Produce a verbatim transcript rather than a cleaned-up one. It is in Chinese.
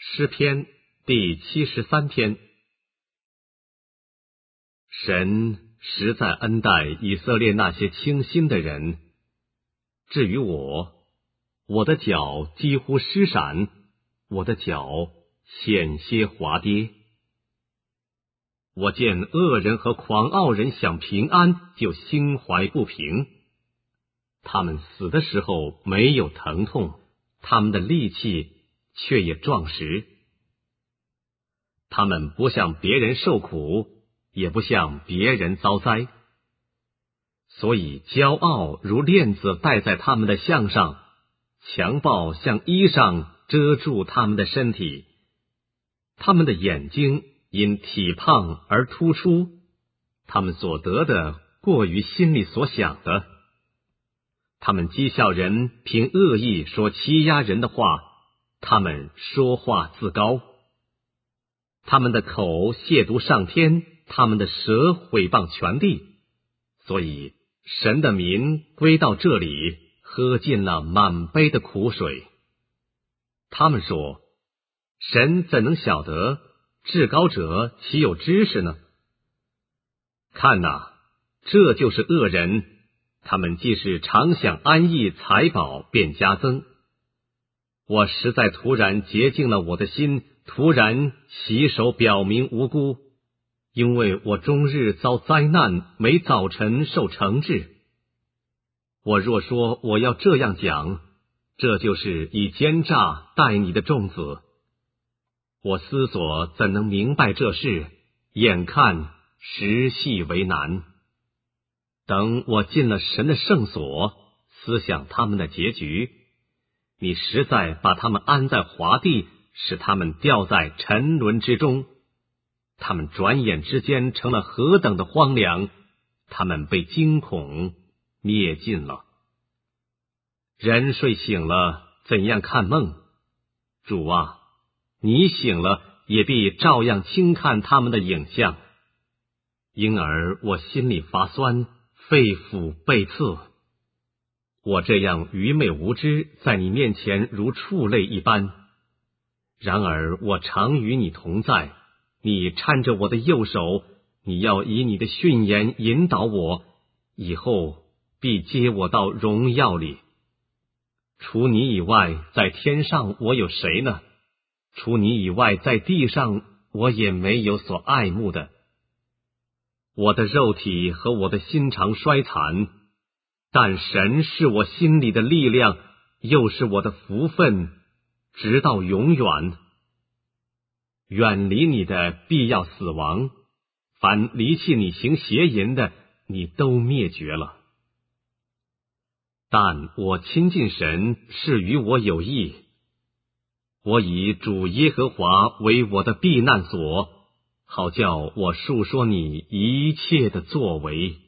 诗篇第七十三篇。神实在恩待以色列那些清心的人。至于我，我的脚几乎失闪，我的脚险些滑跌。我见恶人和狂傲人想平安，就心怀不平。他们死的时候没有疼痛，他们的力气却也壮实。他们不向别人受苦，也不向别人遭灾，所以骄傲如链子戴在他们的项上，强暴像衣裳遮住他们的身体。他们的眼睛因体胖而突出，他们所得的过于心里所想的。他们讥笑人凭恶意说欺压人的话，他们说话自高。他们的口亵渎上天，他们的舌毁谤全地。所以神的民归到这里，喝尽了满杯的苦水。他们说，神怎能晓得？至高者岂有知识呢？看哪，这就是恶人，他们既是常享安逸，财宝便加增。我实在突然洁净了我的心，突然洗手表明无辜，因为我终日遭灾难，每早晨受惩治。我若说我要这样讲，这就是以奸诈待你的众子。我思索怎能明白这事，眼看实系为难。等我进了神的圣所，思想他们的结局，你实在把他们安在华地，使他们掉在沉沦之中。他们转眼之间成了何等的荒凉，他们被惊恐灭尽了。人睡醒了，怎样看梦？主啊，你醒了，也必照样轻看他们的影像。因而我心里发酸，肺腑被刺。我这样愚昧无知，在你面前如畜类一般。然而我常与你同在，你搀着我的右手，你要以你的训言引导我，以后必接我到荣耀里。除你以外，在天上我有谁呢？除你以外，在地上我也没有所爱慕的。我的肉体和我的心肠衰残，但神是我心里的力量，又是我的福分，直到永远。远离你的必要死亡，凡离弃你行邪淫的，你都灭绝了。但我亲近神是与我有益，我以主耶和华为我的避难所，好叫我述说你一切的作为。